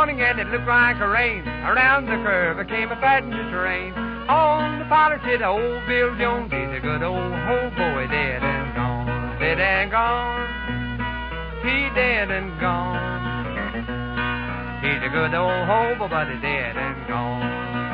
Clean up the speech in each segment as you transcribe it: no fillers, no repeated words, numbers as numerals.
morning and it looked like a rain. Around the curve came a passenger train. On the pilot said old Bill Jones, he's a good old hobo, dead and gone, dead and gone. He dead and gone. He's a good old hobo, but he's dead and gone.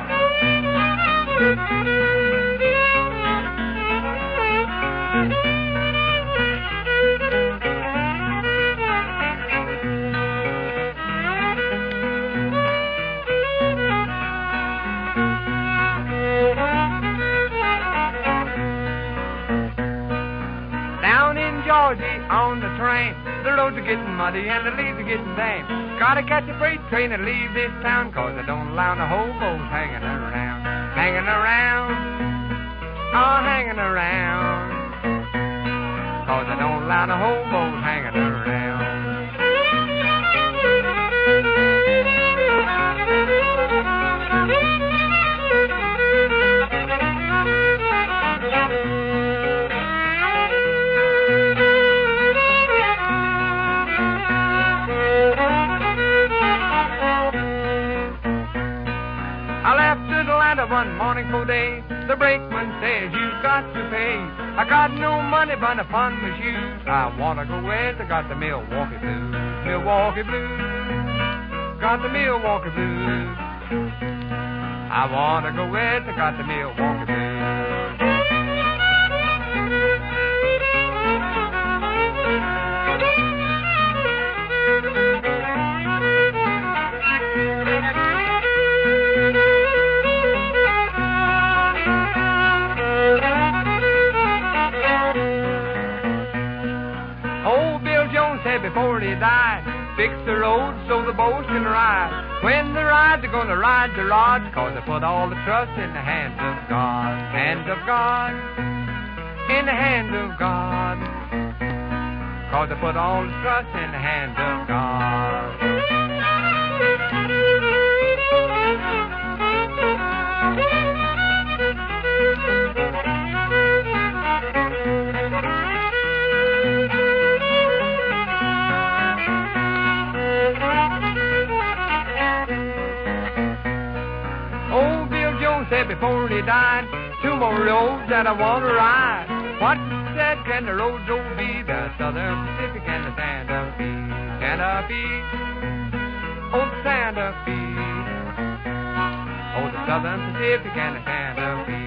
Down in Georgia on the train, the roads are getting muddy and the leaves are getting damp. Gotta catch a freight train and leave this town, 'cause I don't allow no hobos hanging around. Hanging around, oh, hanging around. 'Cause I don't allow no hobos hanging around. I left Atlanta one morning for day. The brakeman says you got to pay. I got no money but upon my shoes. I wanna go west, I got the Milwaukee blues. Milwaukee blues, got the Milwaukee blues. I wanna go west, I got the Milwaukee blues. Before he died, fix the road so the boats can ride. When they ride, they're gonna ride the rods, 'cause they put all the trust in the hands of God. Hands of God, in the hands of God. 'Cause they put all the trust in the hands of God. Said before he died, 2 more roads that I want to ride. What said can the roads all be? The Southern Pacific and the Santa Fe. Santa Fe, oh the Santa Fe. Oh the Southern Pacific and the Santa Fe.